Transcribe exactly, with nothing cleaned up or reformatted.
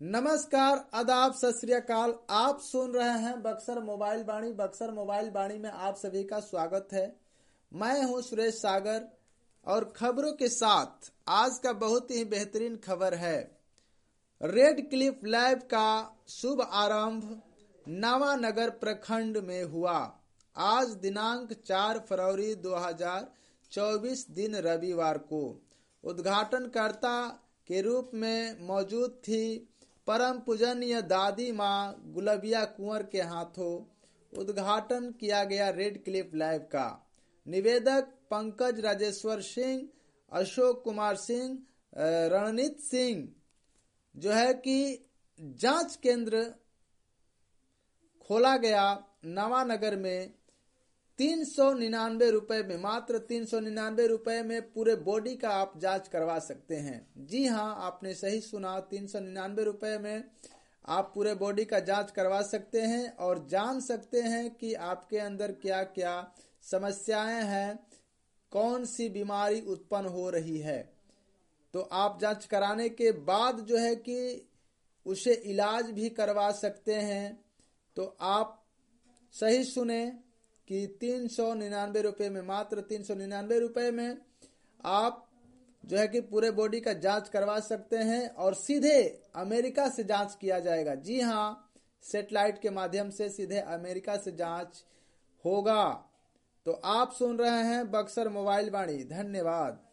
नमस्कार, आदाब, सत श्री अकाल। आप सुन रहे हैं बक्सर मोबाइल वाणी। बक्सर मोबाइल वाणी में आप सभी का स्वागत है। मैं हूं सुरेश सागर और खबरों के साथ आज का बहुत ही बेहतरीन खबर है। रेड क्लिफ लैब का शुभ आरंभ नवानगर प्रखंड में हुआ। आज दिनांक चार फरवरी दो हज़ार चौबीस दिन रविवार को उद्घाटनकर्ता के रूप में मौजूद थी परम पूजनीय दादी माँ गुलबिया कुंवर के हाथों उद्घाटन किया गया रेड क्लिफ लैब का। निवेदक पंकज राजेश्वर सिंह, अशोक कुमार सिंह, रणनीत सिंह जो है कि जांच केंद्र खोला गया नवानगर में। तीन सौ निन्यानवे रुपए में, मात्र तीन सौ निन्यानवे रुपए में पूरे बॉडी का आप जांच करवा सकते हैं। जी हां, आपने सही सुना, तीन सौ निन्यानवे रुपए में आप पूरे बॉडी का जांच करवा सकते हैं और जान सकते हैं कि आपके अंदर क्या क्या समस्याएं हैं, कौन सी बीमारी उत्पन्न हो रही है। तो आप जांच कराने के बाद जो है कि उसे इलाज भी करवा सकते हैं। तो आप सही सुने कि तीन सौ निन्यानवे रुपये में, मात्र तीन सौ निन्यानवे रुपये में आप जो है कि पूरे बॉडी का जांच करवा सकते हैं और सीधे अमेरिका से जांच किया जाएगा। जी हां, सैटेलाइट के माध्यम से सीधे अमेरिका से जांच होगा। तो आप सुन रहे हैं बक्सर मोबाइल वाणी। धन्यवाद।